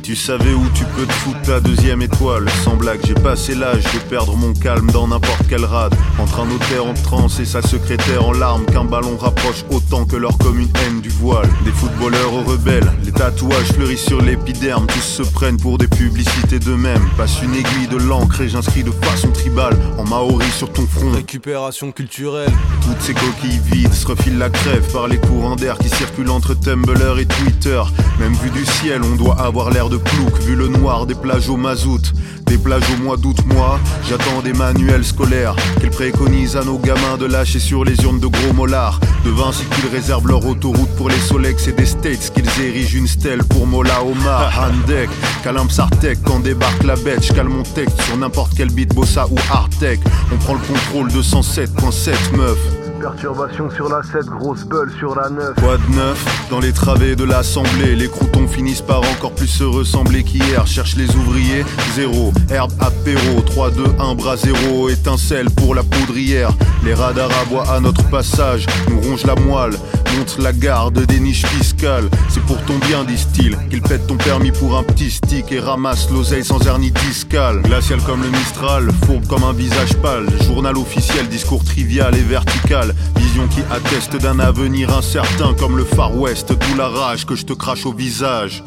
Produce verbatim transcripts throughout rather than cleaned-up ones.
tu savais où tu peux te foutre ta deuxième étoile. Sans blague, j'ai passé l'âge de perdre mon calme dans n'importe quelle rade. Entre un notaire en transe et sa secrétaire en larmes, qu'un ballon rapproche autant que leur commune haine du voile. Des footballeurs aux rebelles, les tatouages fleurissent sur l'épiderme. Tous se prennent pour des publicités d'eux-mêmes. Passe une aiguille de l'encre et j'inscris de façon tribale en maori sur ton front. Récupération culturelle. Toutes ces coquilles vides se refilent la crève par les courants d'air qui circulent entre Tumblr et Twitter. Même vu du ciel, on doit avoir l'air de plouc, vu le noir des plages au mazout. Des plages au mois d'août, moi, j'attends des manuels scolaires qu'elles préconisent à nos gamins de lâcher sur les urnes de gros mollards. De Vinci qu'ils réservent leur autoroute pour les Solex et des States qu'ils érigent une stèle pour Mola Omar. Handek, Kalim Sartek, quand débarque la bête, j'cale mon texte sur n'importe quel beat bossa ou hardtech. On prend le contrôle de cent sept point sept meuf. Perturbation sur la sept, grosse bulle sur la neuf. Quoi de neuf dans les travées de l'assemblée? Les croutons finissent par encore plus se ressembler qu'hier. Cherche les ouvriers, zéro. Herbe apéro, trois, deux, un, bras zéro. Étincelle pour la poudrière. Les radars aboient à notre passage, nous rongent la moelle, monte la garde des niches fiscales. C'est pour ton bien, disent-ils, qu'ils pètent ton permis pour un petit stick et ramassent l'oseille sans hernie discale. Glacial comme le Mistral, fourbe comme un visage pâle. Journal officiel, discours trivial et vertical. Vision qui atteste d'un avenir incertain comme le Far West, d'où la rage que je te crache au visage.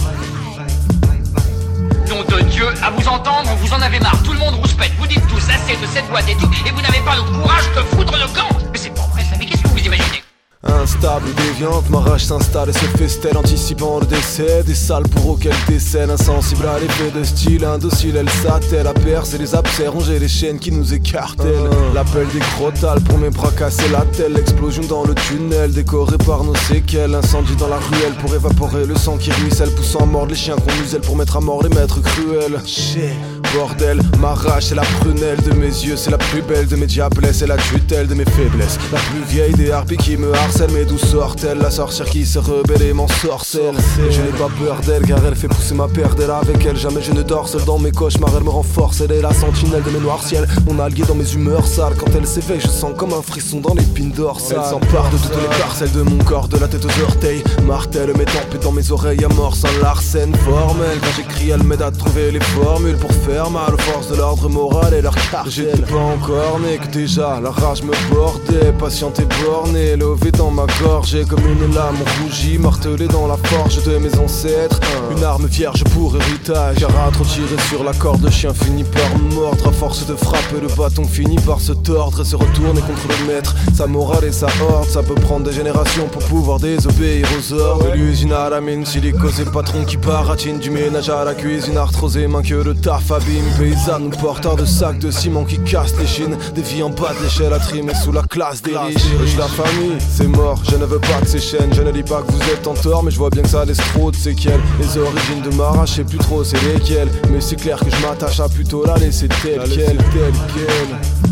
Nom de Dieu, à vous entendre, vous en avez marre, tout le monde rouspète, vous dites tous assez de cette boîte et tout, et vous n'avez pas le courage de foutre le camp. Mais c'est pas vrai ça, mais qu'est-ce que vous imaginez? Instable, déviante, ma rage s'installe et se festelle, anticipant le décès des salles pour auxquelles décèle. Insensible à l'effet de style, indocile, elle s'attelle à percer les abcès, ronger les chaînes qui nous écartèlent. uh. L'appel des crotales pour mes bras casser la telle. Explosion dans le tunnel, décoré par nos séquelles. Incendie dans la ruelle pour évaporer le sang qui ruisselle, poussant à mordre les chiens qu'on muselle pour mettre à mort les maîtres cruels. Chier, bordel, ma rage c'est la prunelle de mes yeux, c'est la plus belle de mes diablesses, c'est la tutelle de mes faiblesses. La plus vieille des harpies qui me harcèlent. Mais d'où sort-elle, la sorcière qui se rebelle et m'ensorcelle? Et je n'ai pas peur d'elle car elle fait pousser ma paire d'elle. Avec elle jamais je ne dors seul dans mes cauchemars, elle me renforce. Elle est la sentinelle de mes noirs ciels, mon allié dans mes humeurs sales. Quand elle s'éveille je sens comme un frisson dans l'épine dorsale. Elle s'empare de toutes les parcelles de mon corps, de la tête aux orteils. Martèle mes tempes et dans mes oreilles amorce un larcène formel. Quand j'écris elle m'aide à trouver les formules pour faire mal aux forces de l'ordre moral et leur cartel. J'étais pas encore né que déjà la rage me bordait. Patient et borné, levé dans ma gorge comme une lame rougie, martelée dans la forge de mes ancêtres. Une arme vierge pour héritage, car à trop tirer sur la corde, le chien finit par mordre. À force de frapper, le bâton finit par se tordre et se retourner contre le maître. Sa morale et sa horde, ça peut prendre des générations pour pouvoir désobéir aux ordres. De l'usine à la mine, silicose et patron qui baratine. Du ménage à la cuisine, arthrosé, main que le taf abîme. Paysanne ou porteur de sacs de ciment qui cassent les chines. Des vies en bas de l'échelle à trimer sous la classe des riches. Riche la famille, c'est mort, je ne veux pas de ces chaînes. Je ne dis pas que vous êtes en tort, mais je vois bien que ça laisse trop de séquelles. Les origines de ma rage, je sais plus trop c'est lesquelles, mais c'est clair que je m'attache à plutôt la laisser telle qu'elle, telle qu'elle.